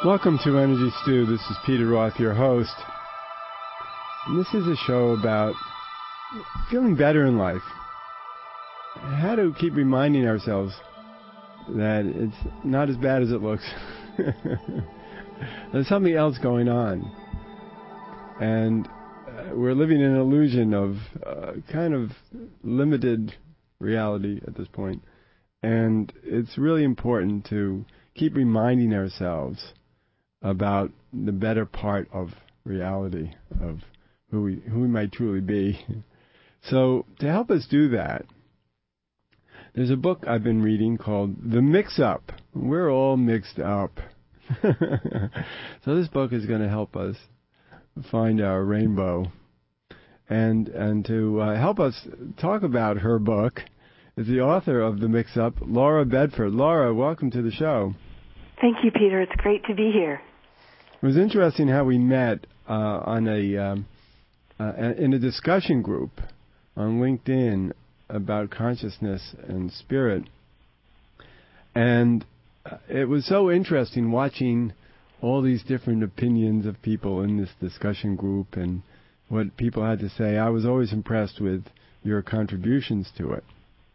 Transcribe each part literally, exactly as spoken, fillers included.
Welcome to Energy Stew. This is Peter Roth, your host. And this is a show about feeling better in life. How to keep reminding ourselves that it's not as bad as it looks. There's something else going on. And uh, we're living in an illusion of uh, kind of limited reality at this point. And it's really important to keep reminding ourselves about the better part of reality, of who we who we might truly be. So to help us do that, there's a book I've been reading called The Mix-Up. We're all mixed up. So this book is going to help us find our rainbow. And and to uh, help us talk about her book is the author of The Mix-Up, Laura Bedford. Laura, welcome to the show. Thank you, Peter. It's great to be here. It was interesting how we met uh, on a um, uh, in a discussion group on LinkedIn about consciousness and spirit. And it was so interesting watching all these different opinions of people in this discussion group and what people had to say. I was always impressed with your contributions to it.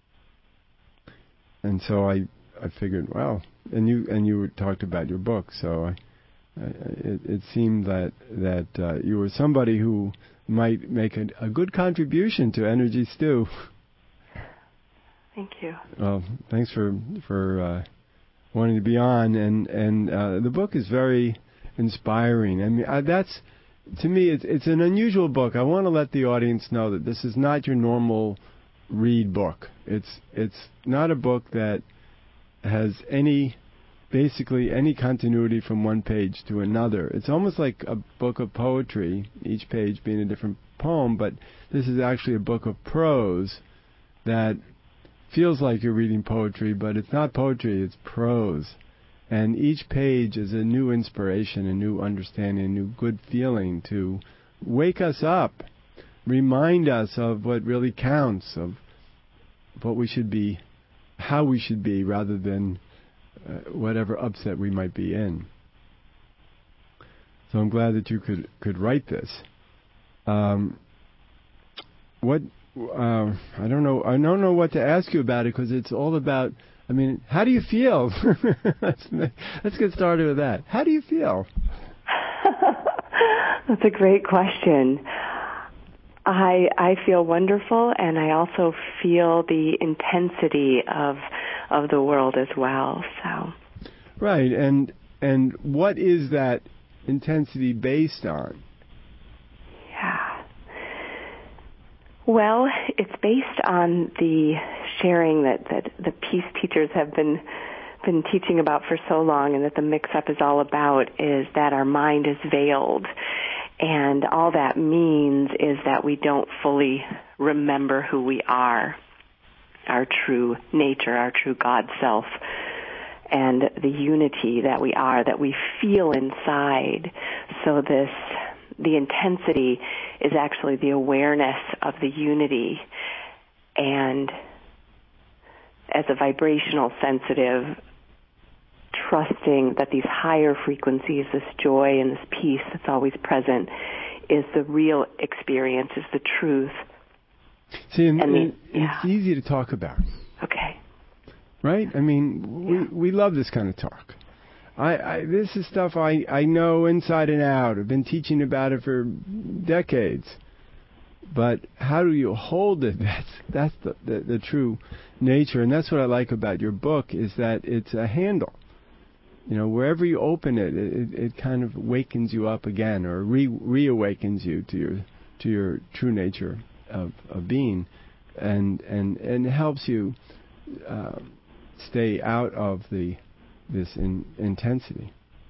And so I, I figured, well, and you and you talked about your book, so I, I, it, it seemed that that uh, you were somebody who might make a, a good contribution to Energy Stew. Thank you. Well, thanks for for uh, wanting to be on, and and uh, the book is very inspiring. I mean, uh, that's to me, it's it's an unusual book. I want to let the audience know that this is not your normal read book. It's it's not a book that has any, basically any continuity from one page to another. It's almost like a book of poetry, each page being a different poem, but this is actually a book of prose that feels like you're reading poetry, but it's not poetry, it's prose. And each page is a new inspiration, a new understanding, a new good feeling to wake us up, remind us of what really counts, of what we should be, how we should be, rather than uh, whatever upset we might be in. So I'm glad that you could, could write this. Um, what uh, I don't know. I don't know what to ask you about it because it's all about. I mean, how do you feel? let's, let's get started with that. How do you feel? That's a great question. I I feel wonderful, and I also feel the intensity of of the world as well. So, right, and and what is that intensity based on? Yeah. Well, it's based on the sharing that, that the peace teachers have been been teaching about for so long, and that the mix-up is all about, is that our mind is veiled. And all that means is that we don't fully remember who we are, our true nature, our true God self, and the unity that we are, that we feel inside. So this, the intensity is actually the awareness of the unity. And as a vibrational sensitive, trusting that these higher frequencies, this joy and this peace that's always present, is the real experience, is the truth. See, and, and the, and yeah. it's easy to talk about. Okay. Right? I mean, we yeah. we love this kind of talk. I, I this is stuff I, I know inside and out. I've been teaching about it for decades. But how do you hold it? That's that's the, the, the true nature. And that's what I like about your book, is that it's a handle. You know, wherever you open it, it, it kind of wakens you up again, or re reawakens you to your to your true nature of, of being, and and and helps you uh, stay out of the this in, intensity.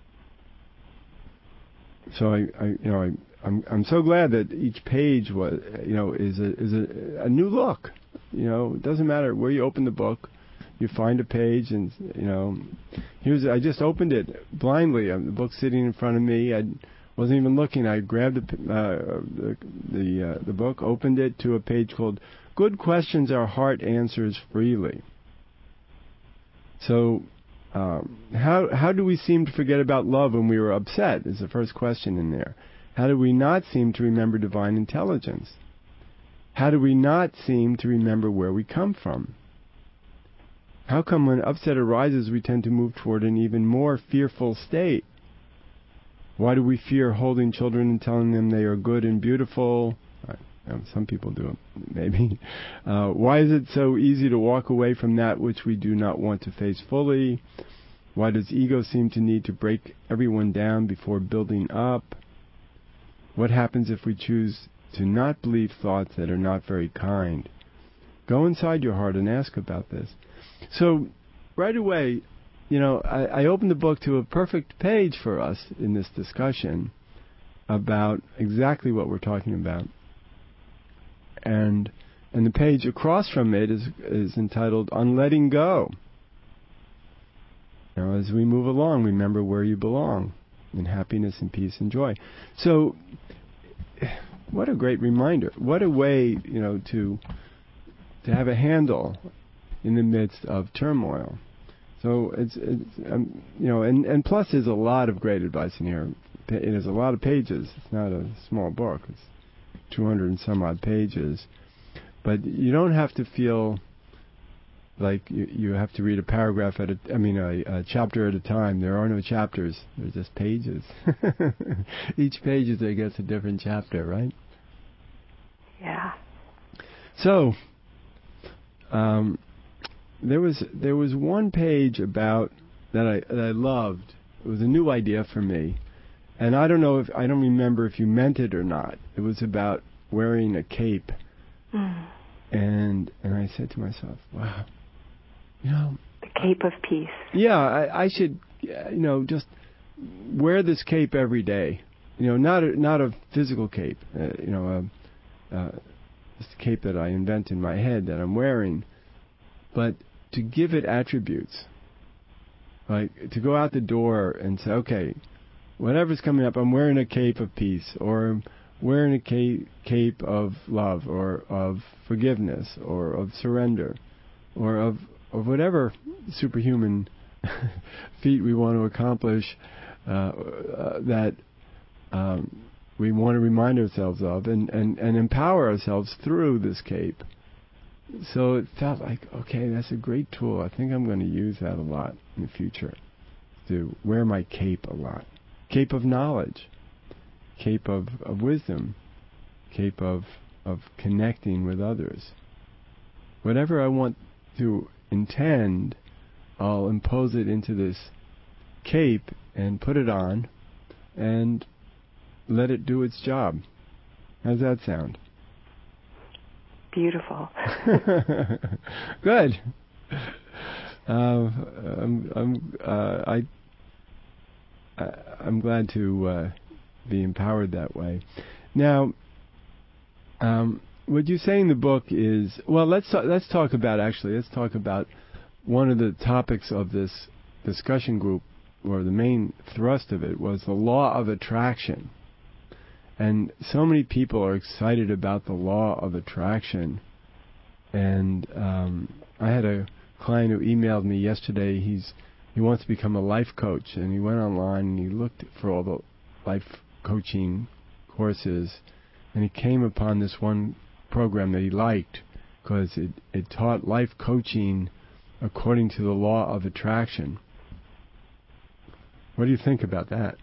So I, I you know I I'm I'm so glad that each page was you know is a is a, a new look. You know, it doesn't matter where you open the book. You find a page, and you know, here's I just opened it blindly. The book's sitting in front of me. I wasn't even looking. I grabbed the uh, the the, uh, the book, opened it to a page called "Good Questions Our Heart Answers Freely." So um, how how do we seem to forget about love when we were upset? Is the first question in there. How do we not seem to remember divine intelligence? How do we not seem to remember where we come from? How come when upset arises we tend to move toward an even more fearful state? Why do we fear holding children and telling them they are good and beautiful? Some people do it, maybe. Uh, why is it so easy to walk away from that which we do not want to face fully? Why does ego seem to need to break everyone down before building up? What happens if we choose to not believe thoughts that are not very kind? Go inside your heart and ask about this. So, right away, you know, I, I opened the book to a perfect page for us in this discussion about exactly what we're talking about. And and the page across from it is is entitled On Letting Go. Now, as we move along, remember where you belong, in happiness and peace and joy. So, what a great reminder. What a way, you know, to to have a handle in the midst of turmoil. So it's, it's um, you know, and, and plus there's a lot of great advice in here. There's a lot of pages. It's not a small book. It's two hundred and some odd pages. But you don't have to feel like you, you have to read a paragraph at a, I mean, a, a chapter at a time. There are no chapters. They're just pages. Each page is, I guess, a different chapter, right? Yeah. So, um, there was there was one page about that I that I loved. It was a new idea for me, and I don't know if I don't remember if you meant it or not. It was about wearing a cape, mm. and and I said to myself, "Wow, you know, the cape of peace." Yeah, I, I should, you know, just wear this cape every day. You know, not a, not a physical cape. Uh, you know, a, uh, this cape that I invent in my head that I'm wearing, but to give it attributes. Like, to go out the door and say, okay, whatever's coming up, I'm wearing a cape of peace, or I'm wearing a cape, cape of love, or of forgiveness, or of surrender, or of, of whatever superhuman feat we want to accomplish uh, uh, that um, we want to remind ourselves of, and, and, and empower ourselves through this cape. So it felt like, okay, that's a great tool. I think I'm going to use that a lot in the future, to wear my cape a lot. Cape of knowledge, cape of, of wisdom, cape of of connecting with others. Whatever I want to intend, I'll impose it into this cape and put it on and let it do its job. How's that sound? Beautiful. Good. Uh, I'm I'm uh, I, I I'm glad to uh, be empowered that way. Now, um, what you say in the book is, well, let's talk, let's talk about actually let's talk about one of the topics of this discussion group, or the main thrust of it, was the law of attraction. And so many people are excited about the law of attraction. And um, I had a client who emailed me yesterday. He's he wants to become a life coach, and he went online and he looked for all the life coaching courses, and he came upon this one program that he liked because it, it taught life coaching according to the law of attraction. What do you think about that?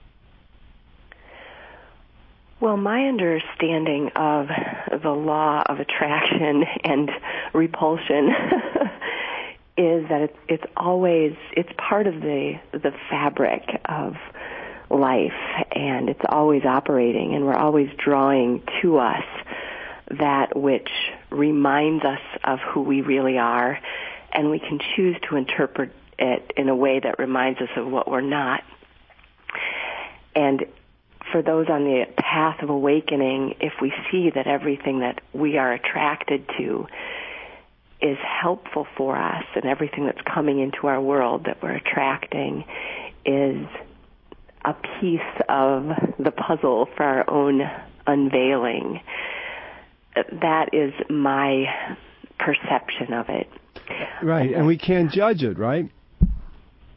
Well, my understanding of the law of attraction and repulsion is that it's, it's always, it's part of the the fabric of life, and it's always operating, and we're always drawing to us that which reminds us of who we really are, and we can choose to interpret it in a way that reminds us of what we're not. And for those on the path of awakening, if we see that everything that we are attracted to is helpful for us, and everything that's coming into our world that we're attracting is a piece of the puzzle for our own unveiling, that is my perception of it. Right, and we can't judge it, right?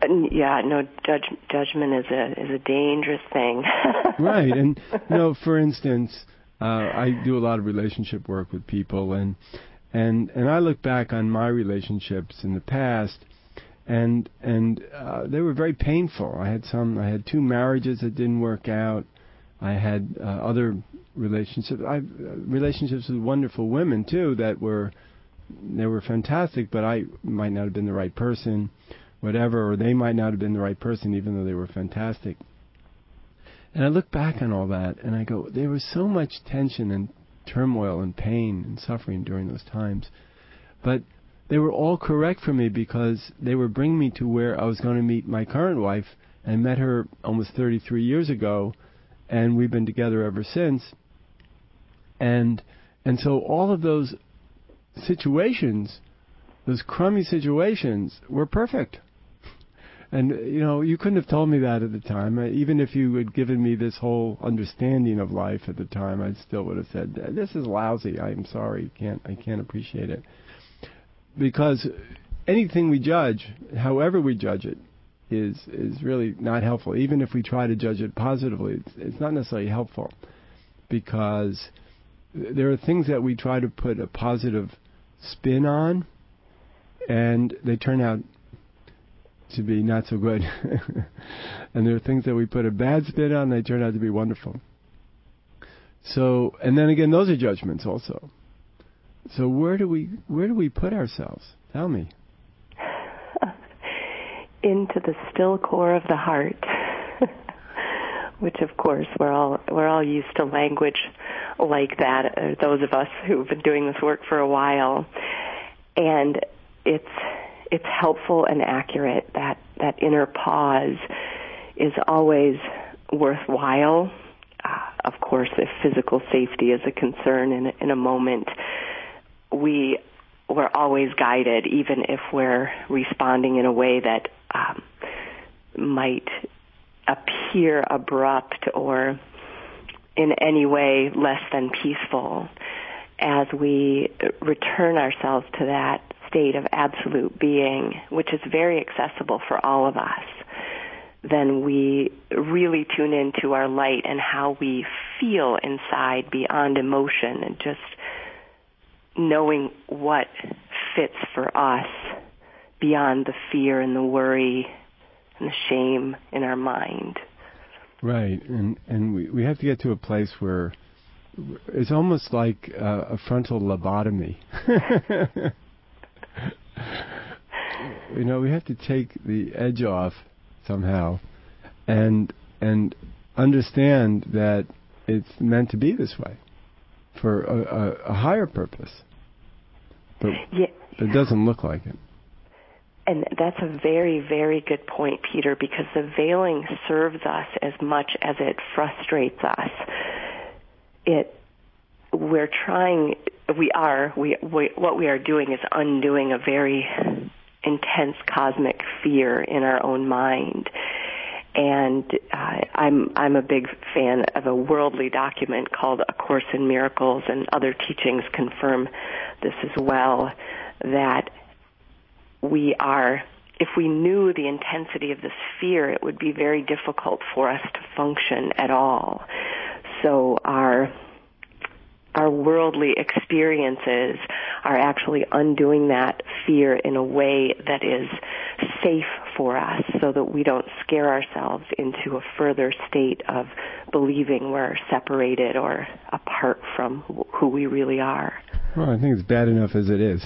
Yeah, no, judge, judgment is a is a dangerous thing. Right, and you know, for instance, uh, I do a lot of relationship work with people, and and and I look back on my relationships in the past, and and uh, they were very painful. I had some, I had two marriages that didn't work out. I had uh, other relationships. I relationships with wonderful women too that were they were fantastic, but I might not have been the right person. Whatever, or they might not have been the right person, even though they were fantastic. And I look back on all that, and I go, there was so much tension and turmoil and pain and suffering during those times. But they were all correct for me because they were bringing me to where I was going to meet my current wife. I met her almost thirty-three years ago, and we've been together ever since. And and so all of those situations, those crummy situations, were perfect. And, you know, you couldn't have told me that at the time. Even if you had given me this whole understanding of life at the time, I still would have said, this is lousy. I'm sorry. Can't, I can't appreciate it. Because anything we judge, however we judge it, is is really not helpful. Even if we try to judge it positively, it's, it's not necessarily helpful. Because there are things that we try to put a positive spin on, and they turn out to be not so good. And there are things that we put a bad spin on, they turn out to be wonderful. So, and then again, those are judgments also. So where do we where do we put ourselves? Tell me. Into the still core of the heart, which of course we're all we're all used to language like that. Uh, those of us who've been doing this work for a while, and it's. It's helpful and accurate. That that inner pause is always worthwhile. Uh, of course, if physical safety is a concern in a, in a moment, we we're always guided, even if we're responding in a way that um, might appear abrupt or in any way less than peaceful. As we return ourselves to that state of absolute being, which is very accessible for all of us, then we really tune into our light and how we feel inside beyond emotion, and just knowing what fits for us beyond the fear and the worry and the shame in our mind. Right, and and we, we have to get to a place where it's almost like uh, a frontal lobotomy. You know, we have to take the edge off somehow, and and understand that it's meant to be this way for a, a, a higher purpose. But yeah. It doesn't look like it. And that's a very, very good point, Peter, because the veiling serves us as much as it frustrates us. It, we're trying, we are, we, we what we are doing is undoing a very intense cosmic fear in our own mind. And uh, I'm I'm a big fan of a worldly document called A Course in Miracles, and other teachings confirm this as well, that we are, if we knew the intensity of this fear, it would be very difficult for us to function at all. So our our worldly experiences are actually undoing that fear in a way that is safe for us, so that we don't scare ourselves into a further state of believing we're separated or apart from who we really are. Well, I think it's bad enough as it is.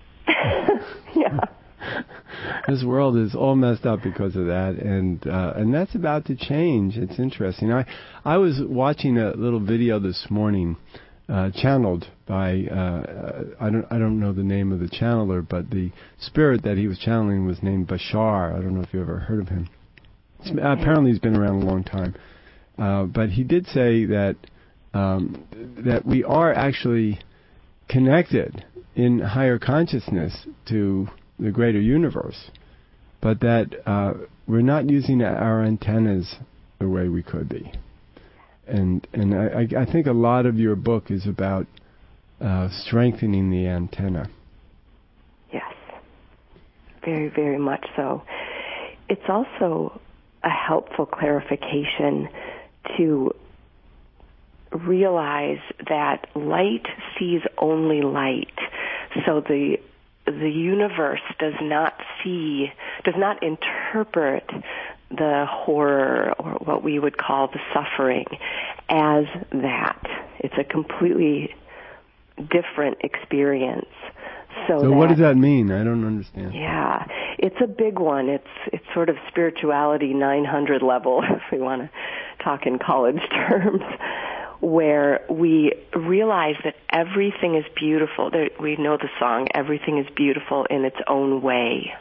Yeah. This world is all messed up because of that, and uh, and that's about to change. It's interesting. I I was watching a little video this morning, uh, channeled by uh, I don't I don't know the name of the channeler, but the spirit that he was channeling was named Bashar. I don't know if you ever heard of him. It's, apparently, he's been around a long time, uh, but he did say that um, that we are actually connected in higher consciousness to the greater universe, but that uh, we're not using our antennas the way we could be. And and I, I think a lot of your book is about uh, strengthening the antenna. Yes, very, very much so. it's also a helpful clarification to realize that light sees only light. So the the universe does not see, does not interpret the horror or what we would call the suffering as that. It's a completely different experience. So, so that, what does that mean? I don't understand. Yeah, it's a big one. It's it's sort of spirituality nine hundred level, if we want to talk in college terms, where we realize that everything is beautiful. There, we know the song, everything is beautiful in its own way.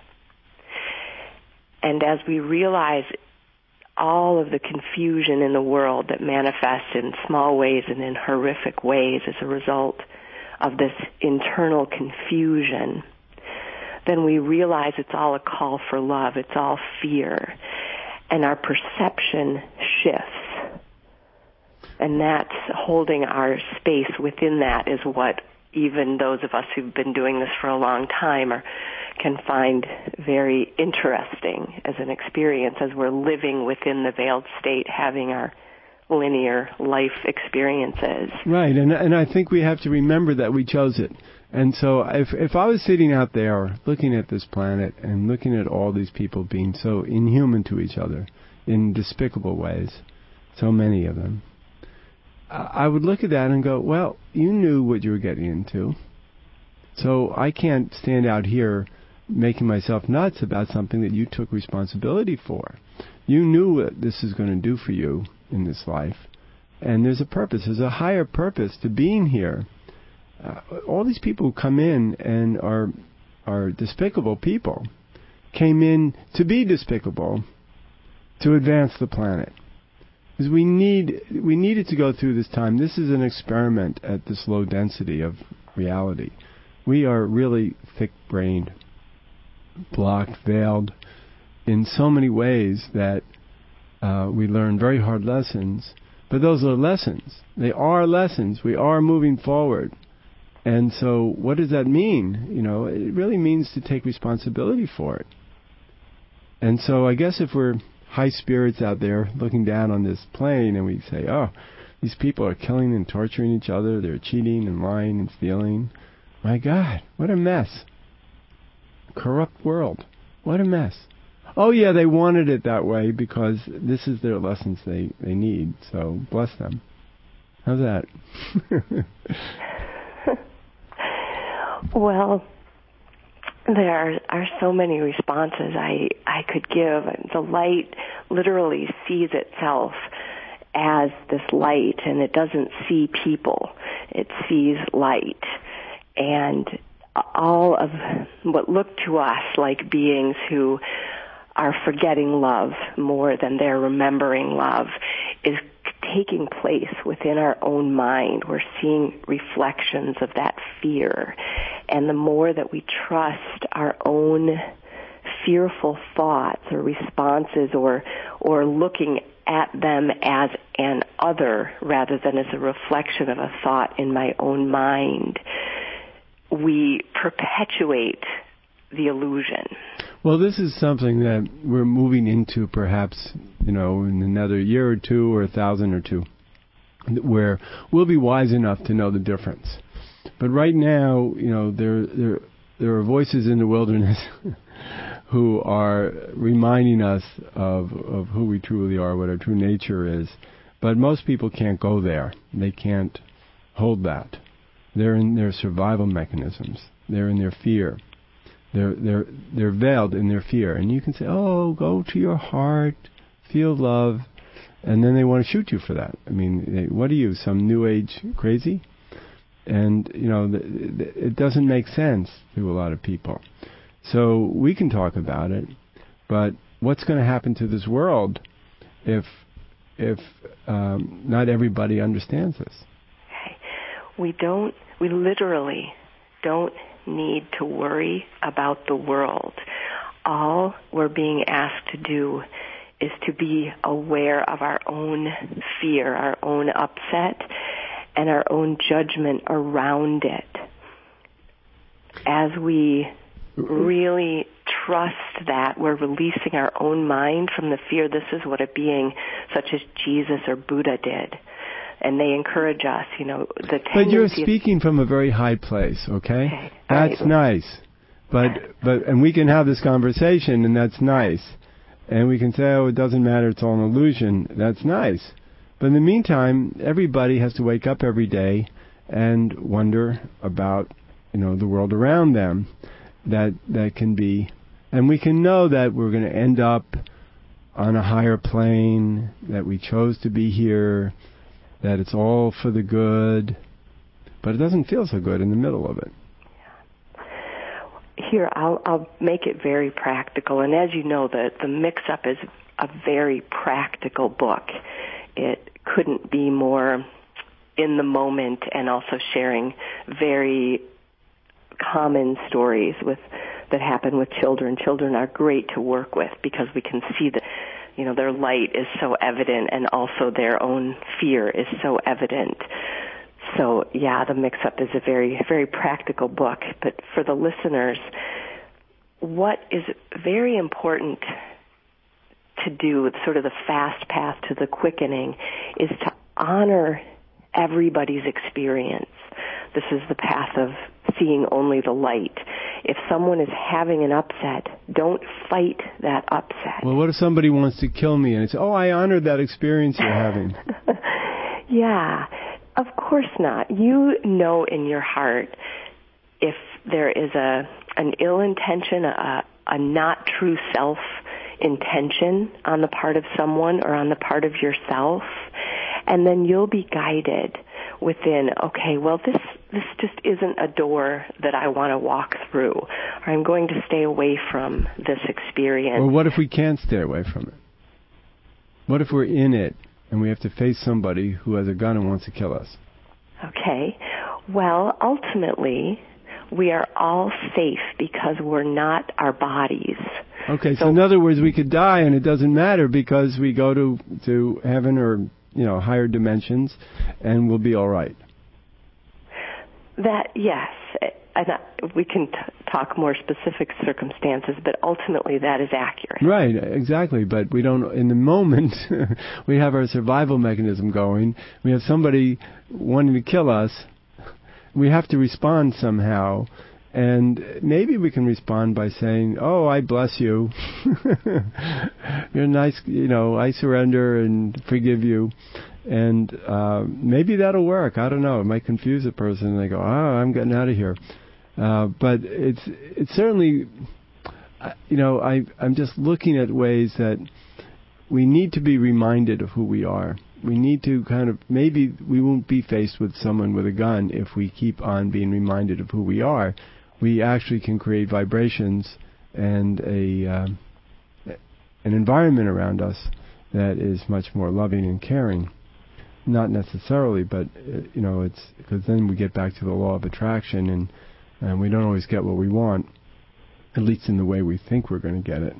And as we realize all of the confusion in the world that manifests in small ways and in horrific ways as a result of this internal confusion, then we realize it's all a call for love. It's all fear. And our perception shifts. And that's holding our space within that is what even those of us who've been doing this for a long time are, can find very interesting as an experience as we're living within the veiled state, having our linear life experiences. Right, and and I think we have to remember that we chose it. And so if if I was sitting out there looking at this planet and looking at all these people being so inhuman to each other in despicable ways, so many of them, I would look at that and go, well, you knew what you were getting into. So I can't stand out here making myself nuts about something that you took responsibility for. You knew what this is going to do for you in this life. And there's a purpose. There's a higher purpose to being here. Uh, all these people who come in and are are despicable people came in to be despicable to advance the planet. Because we need we needed to go through this time. This is an experiment at this low density of reality. We are really thick-brained, blocked, veiled in so many ways that uh, we learn very hard lessons. But those are lessons. They are lessons. We are moving forward. And so what does that mean? You know, it really means to take responsibility for it. And so I guess if we're high spirits out there looking down on this plane and we say, oh, these people are killing and torturing each other, they're cheating and lying and stealing. My God, what a mess. Corrupt world. What a mess. Oh, yeah, they wanted it that way because this is their lessons they, they need. So bless them. How's that? Well, there are, are so many responses I, I could give. The light literally sees itself as this light, and it doesn't see people. It sees light. And all of what look to us like beings who are forgetting love more than they're remembering love is taking place within our own mind. We're seeing reflections of that fear. And the more that we trust our own fearful thoughts or responses or or looking at them as an other rather than as a reflection of a thought in my own mind, we perpetuate the illusion. Well, this is something that we're moving into perhaps, you know, in another year or two or a thousand or two, where we'll be wise enough to know the difference. But right now, you know, there there there are voices in the wilderness who are reminding us of of who we truly are, what our true nature is. But most people can't go there. They can't hold that. They're in their survival mechanisms. They're in their fear. They're they're they're veiled in their fear. And you can say, "Oh, go to your heart, feel love," and then they want to shoot you for that. I mean, they, what are you, some new age crazy? And you know, the, the, it doesn't make sense to a lot of people. So we can talk about it, but what's going to happen to this world if if um, not everybody understands this? Okay. We don't. We literally don't need to worry about the world. All we're being asked to do is to be aware of our own fear, our own upset, and our own judgment around it. As we really, trust that we're releasing our own mind from the fear. This is what a being such as Jesus or Buddha did. And they encourage us, you know, the tendency... But you're speaking from a very high place, okay? okay. That's right. Nice. But, but, and we can have this conversation, and that's nice. And we can say, oh, it doesn't matter, it's all an illusion. That's nice. But in the meantime, everybody has to wake up every day and wonder about, you know, the world around them. That that can be, and we can know that we're going to end up on a higher plane, that we chose to be here, that it's all for the good, but it doesn't feel so good in the middle of it. Here, I'll, I'll make it very practical, and as you know, the, the Mix-Up is a very practical book. It couldn't be more in the moment, and also sharing very common stories with that happen with children. Children are great to work with because we can see that, you know, their light is so evident, and also their own fear is so evident. So, yeah, the Mix-Up is a very, very practical book. But for the listeners, what is very important to do with sort of the fast path to the quickening is to honor everybody's experience. This is the path of seeing only the light. If someone is having an upset, don't fight that upset. Well, what if somebody wants to kill me and it's, oh, I honored that experience you're having? Yeah, of course not. You know in your heart if there is a an ill intention, a, a not true self intention on the part of someone or on the part of yourself, and then you'll be guided within, okay, well, this this just isn't a door that I want to walk through, or I'm going to stay away from this experience. Or what if we can't stay away from it? What if we're in it and we have to face somebody who has a gun and wants to kill us? Okay. Well, ultimately, we are all safe because we're not our bodies. Okay, so, so in other words, we could die and it doesn't matter because we go to, to heaven or, you know, higher dimensions and we'll be all right. That, yes. And we can t- talk more specific circumstances, but ultimately that is accurate. Right, exactly. But we don't, in the moment, we have our survival mechanism going. We have somebody wanting to kill us. We have to respond somehow. And maybe we can respond by saying, oh, I bless you. You're nice, you know, I surrender and forgive you. And uh, maybe that'll work. I don't know. It might confuse a person. And they go, oh, I'm getting out of here. Uh, but it's it's certainly, you know, I, I'm just looking at ways that we need to be reminded of who we are. We need to kind of, maybe we won't be faced with someone with a gun if we keep on being reminded of who we are. We actually can create vibrations and a uh, an environment around us that is much more loving and caring. Not necessarily, but, uh, you know, it's because then we get back to the law of attraction, and, and we don't always get what we want, at least in the way we think we're going to get it.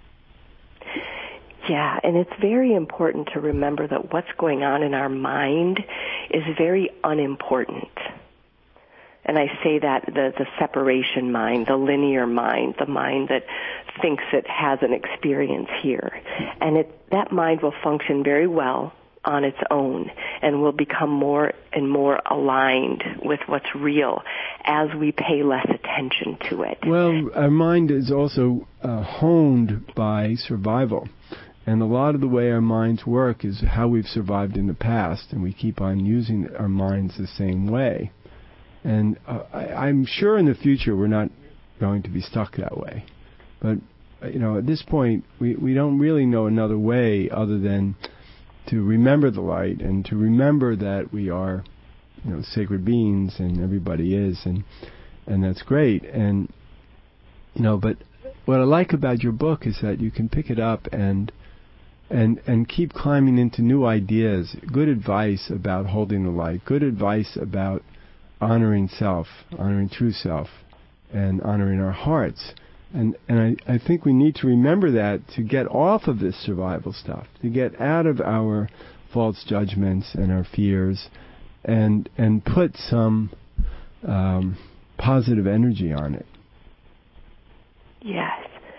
Yeah, and it's very important to remember that what's going on in our mind is very unimportant. And I say that the, the separation mind, the linear mind, the mind that thinks it has an experience here. And it, that mind will function very well on its own and will become more and more aligned with what's real as we pay less attention to it. Well, our mind is also uh, honed by survival. And a lot of the way our minds work is how we've survived in the past, and we keep on using our minds the same way. And uh, I, I'm sure in the future we're not going to be stuck that way. But, you know, at this point, we, we don't really know another way other than to remember the light and to remember that we are, you know, sacred beings, and everybody is, and and that's great. And, you know, but what I like about your book is that you can pick it up and and and keep climbing into new ideas, good advice about holding the light, good advice about honoring self, honoring true self, and honoring our hearts. And and I, I think we need to remember that to get off of this survival stuff, to get out of our false judgments and our fears, and and put some um, positive energy on it. Yes.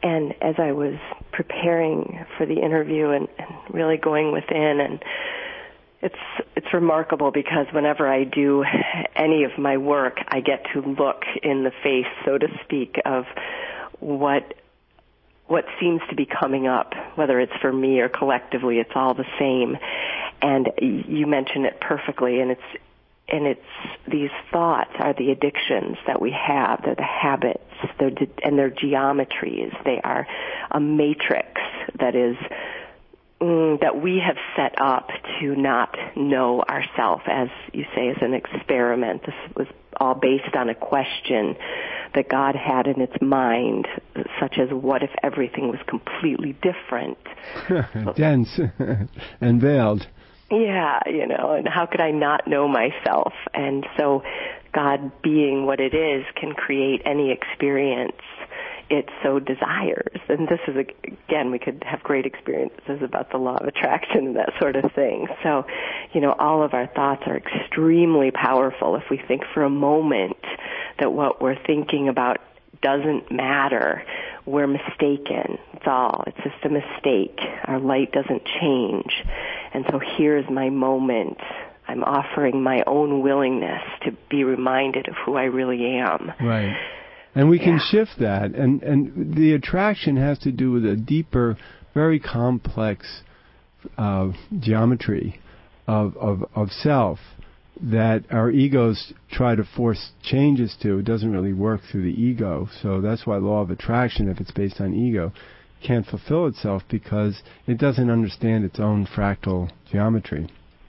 And as I was preparing for the interview and, and really going within, and it's it's remarkable because whenever I do any of my work, I get to look in the face, so to speak, of what what seems to be coming up, whether it's for me or collectively, it's all the same. And you mentioned it perfectly, and it's and it's these thoughts are the addictions that we have. They're the habits, they're de- and they're geometries. They are a matrix that is mm, that we have set up to not know ourselves, as you say, as an experiment. This was all based on a question that God had in its mind, such as, what if everything was completely different? Dense and veiled. Yeah, you know, and how could I not know myself? And so God, being what it is, can create any experience it so desires. And this is, again, we could have great experiences about the law of attraction and that sort of thing. So, you know, all of our thoughts are extremely powerful. If we think for a moment that what we're thinking about doesn't matter, we're mistaken. It's all. It's just a mistake. Our light doesn't change. And so here's my moment. I'm offering my own willingness to be reminded of who I really am. Right. And we yeah. can shift that. And, and the attraction has to do with a deeper, very complex uh, geometry of, of, of self that our egos try to force changes to. It doesn't really work through the ego. So that's why law of attraction, if it's based on ego, can't fulfill itself, because it doesn't understand its own fractal geometry.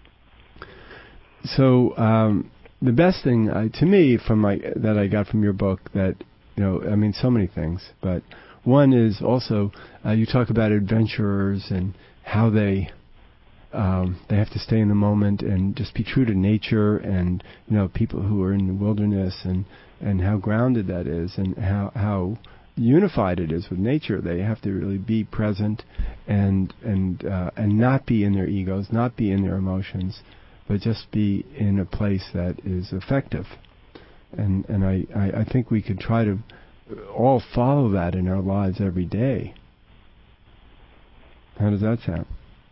So um, the best thing uh, to me from my that I got from your book, that, you know, I mean, so many things, but one is also uh, you talk about adventurers and how they um, they have to stay in the moment and just be true to nature, and, you know, people who are in the wilderness, and, and how grounded that is, and how how unified it is with nature. They have to really be present and and uh, and not be in their egos, not be in their emotions, but just be in a place that is effective. And and I, I, I think we could try to all follow that in our lives every day. How does that sound?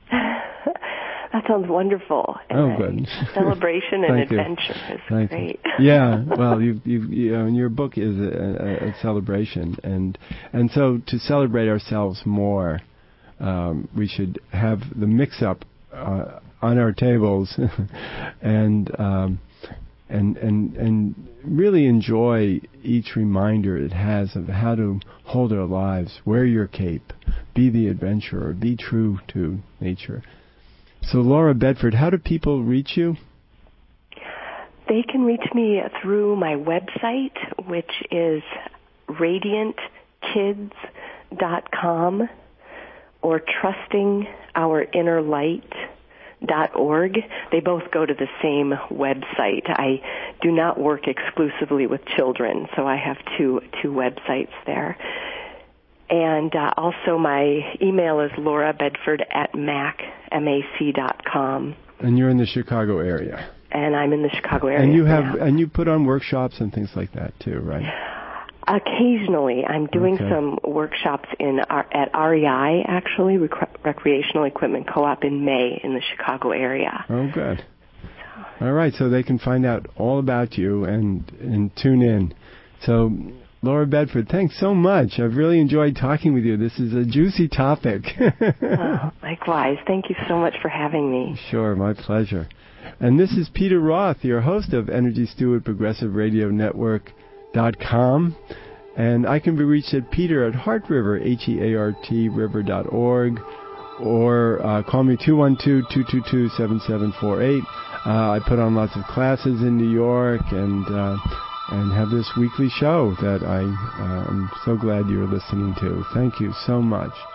That sounds wonderful. And oh, good. Celebration and you. adventure is Thank great. You. Yeah, well, you, you, you know, your book is a, a, a celebration, and and so to celebrate ourselves more, um, we should have the mix-up uh, on our tables, and um, and and and really enjoy each reminder it has of how to hold our lives, wear your cape, be the adventurer, be true to nature. So, Laura Bedford, how do people reach you? They can reach me through my website, which is radiant kids dot com or trusting our inner light dot org. They both go to the same website. I do not work exclusively with children, so I have two two websites there. And uh, also my email is laura bedford at mac dot com. And you're in the Chicago area. And I'm in the Chicago area. And you have now. and you put on workshops and things like that too, right? Occasionally, I'm doing okay. some workshops in our, at R E I, actually, Rec- Recreational Equipment Co-op, in May in the Chicago area. Oh, good. So. All right, so they can find out all about you and and tune in. So, Laura Bedford, thanks so much. I've really enjoyed talking with you. This is a juicy topic. Oh, likewise. Thank you so much for having me. Sure, my pleasure. And this is Peter Roth, your host of Energy Steward Progressive Radio Network dot com. And I can be reached at Peter at Heart River, H E A R T, river dot org, or uh, call me two one two, two two two, seven seven four eight. Uh, I put on lots of classes in New York, and uh, and have this weekly show that I uh, am so glad you're listening to. Thank you so much.